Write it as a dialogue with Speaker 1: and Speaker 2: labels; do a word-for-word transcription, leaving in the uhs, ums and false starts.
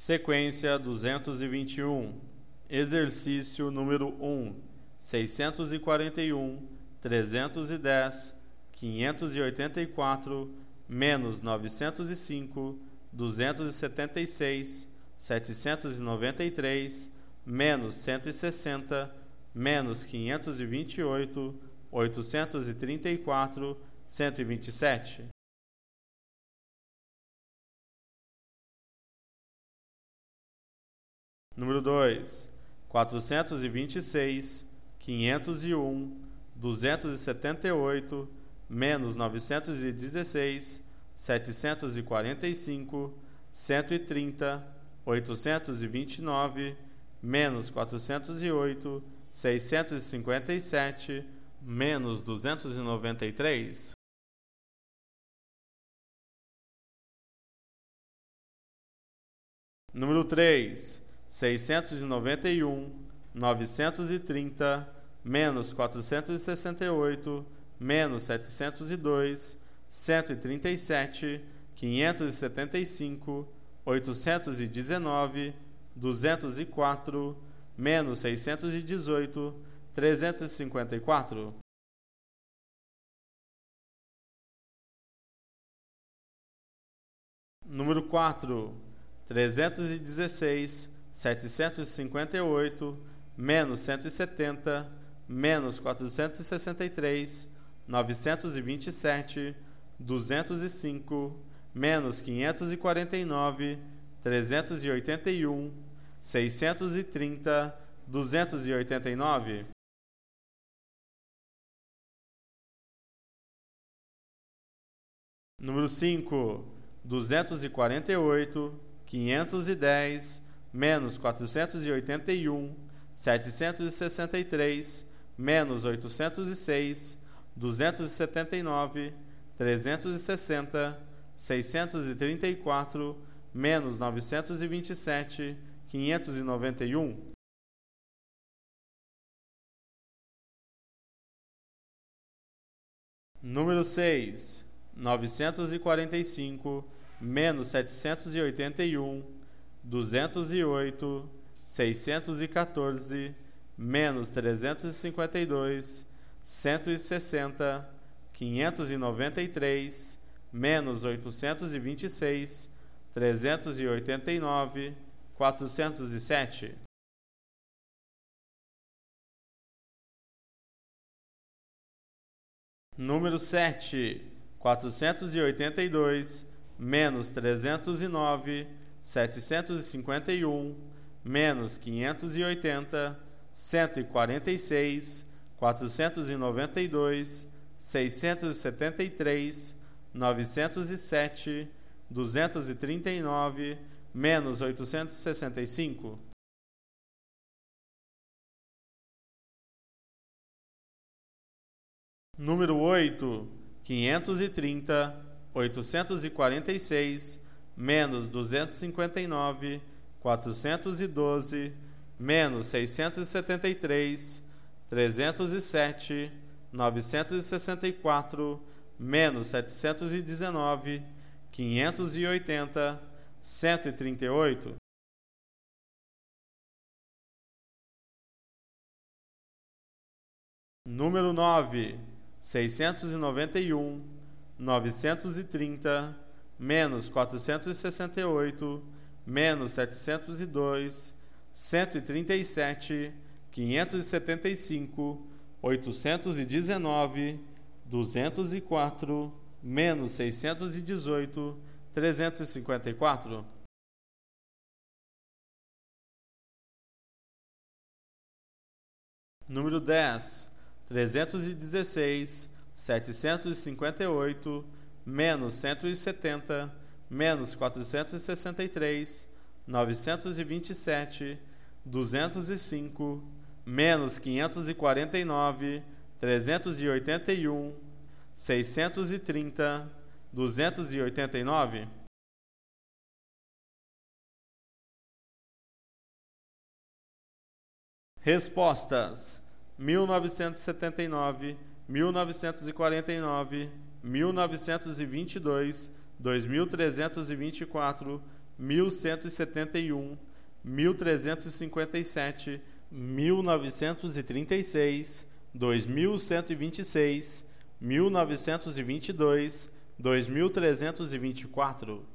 Speaker 1: Sequência duzentos e vinte e um. Exercício número um. seiscentos e quarenta e um, trezentos e dez, quinhentos e oitenta e quatro, menos novecentos e cinco, duzentos e setenta e seis, setecentos e noventa e três, menos cento e sessenta, menos quinhentos e vinte e oito, oitocentos e trinta e quatro, cento e vinte e sete. Número dois. quatrocentos e vinte e seis, quinhentos e um, duzentos e setenta e oito, menos novecentos e dezesseis, setecentos e quarenta e cinco, cento e trinta, oitocentos e vinte e nove, menos quatrocentos e oito, seiscentos e cinquenta e sete, menos duzentos e noventa e três. Número três. seiscentos e noventa e um, novecentos e trinta, menos quatrocentos e sessenta e oito, menos setecentos e dois, cento e trinta e sete, quinhentos e setenta e cinco, oitocentos e dezenove, duzentos e quatro, menos seiscentos e dezoito, trezentos e cinquenta e quatro. Número quatro. trezentos e dezesseis, setecentos e cinquenta e oito, menos cento e setenta, menos quatrocentos e sessenta e três, novecentos e vinte e sete, duzentos e cinco, menos quinhentos e quarenta e nove, trezentos e oitenta e um, seiscentos e trinta, duzentos e oitenta e nove. Número cinco. duzentos e quarenta e oito, quinhentos e dez, menos quatrocentos e oitenta e um, setecentos e sessenta e três, menos oitocentos e seis, duzentos e setenta e nove, trezentos e sessenta, seiscentos e trinta e quatro, menos novecentos e vinte e sete, quinhentos e noventa e um. Número seis. novecentos e quarenta e cinco, menos setecentos e oitenta e um, duzentos e oito, seiscentos e quatorze, menos trezentos e cinquenta e dois, cento e sessenta, quinhentos e noventa e três, menos oitocentos e vinte e seis, trezentos e oitenta e nove, quatrocentos e sete. Número sete. quatrocentos e oitenta e dois, menos trezentos e nove, setecentos e cinquenta e um, menos quinhentos e oitenta, cento e quarenta e seis, quatrocentos e noventa e dois, seiscentos e setenta e três, novecentos e sete, duzentos e trinta e nove, menos oitocentos e sessenta e cinco. Número oito. quinhentos e trinta, oitocentos e quarenta e seis, menos duzentos e cinquenta e nove, quatrocentos e doze, menos seiscentos e setenta e três, trezentos e sete, novecentos e sessenta e quatro, menos setecentos e dezenove, quinhentos e oitenta, cento e trinta e oito. Número nove. seiscentos e noventa e um, novecentos e trinta, menos quatrocentos e sessenta e oito, menos setecentos e dois, cento e trinta e sete, quinhentos e setenta e cinco, oitocentos e dezenove, duzentos e quatro, menos seiscentos e dezoito, trezentos e cinquenta e quatro. Número dez. trezentos e dezesseis, setecentos e cinquenta e oito, menos cento e setenta, menos quatrocentos e sessenta e três, novecentos e vinte e sete, duzentos e cinco, menos quinhentos e quarenta e nove, trezentos e oitenta e um, seiscentos e trinta, duzentos e oitenta e nove. Respostas: mil novecentos e setenta e nove, mil novecentos e quarenta e nove, mil novecentos e vinte e dois, dois mil trezentos e vinte e quatro, mil cento e setenta e um, mil trezentos e cinquenta e sete, mil novecentos e trinta e seis, dois mil cento e vinte e seis, mil novecentos e vinte e dois, dois mil trezentos e vinte e quatro,